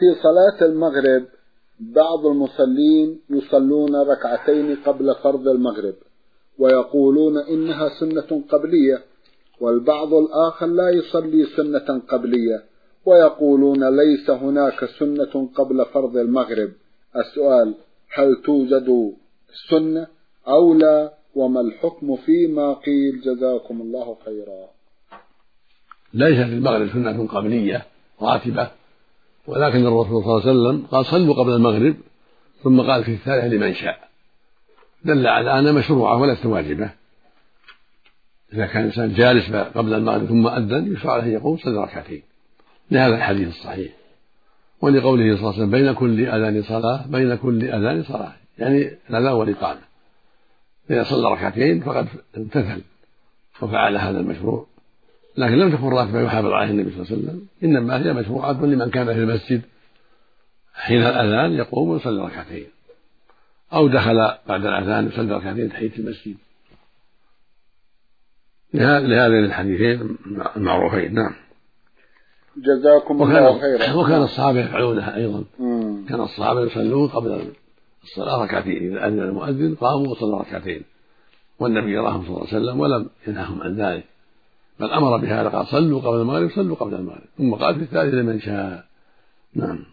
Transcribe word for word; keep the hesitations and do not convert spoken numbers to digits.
في صلاة المغرب بعض المصلين يصلون ركعتين قبل فرض المغرب ويقولون إنها سنة قبلية، والبعض الآخر لا يصلي سنة قبلية ويقولون ليس هناك سنة قبل فرض المغرب. السؤال: هل توجد السنة أو لا؟ وما الحكم فيما قيل؟ جزاكم الله خيرا. ليس في المغرب سنة قبلية راتبة، ولكن الرسول صلى الله عليه وسلم قال صلوا قبل المغرب، ثم قال في الثالث لمن شاء، دل على أنها مشروعة وليست واجبة. إذا كان الإنسان جالس قبل المغرب ثم أذن يشرع له يقوم صلى ركعتين لهذا الحديث الصحيح، ولقوله صلى الله عليه وسلم بين كل أذان صلاة بين كل أذان صلاة، يعني الأذان والإقامة، إذا صلى ركعتين فقد امتثل وفعل هذا المشروع، لكن لم تكن راتبة يحافظ عليه النبي صلى الله عليه وسلم، إنما هي مشروعة لمن كان في المسجد حين الأذان يقوم ويصلي ركعتين، أو دخل بعد الأذان يصلي ركعتين تحية المسجد، لهذين الحديثين المعروفين. نعم. جزاكم الله خيرا. وكان الصحابة يفعلونها أيضا. مم. كان الصحابة يصلون قبل الصلاة ركعتين، إذا أذن المؤذن قاموا وصلوا ركعتين، والنبي يراهم صلى الله عليه وسلم ولم ينههم عن ذلك، بل أمر بهذا، قال صلوا قبل المغرب صلوا قبل المغرب، ثم قال في الثالث لمن شاء. نعم.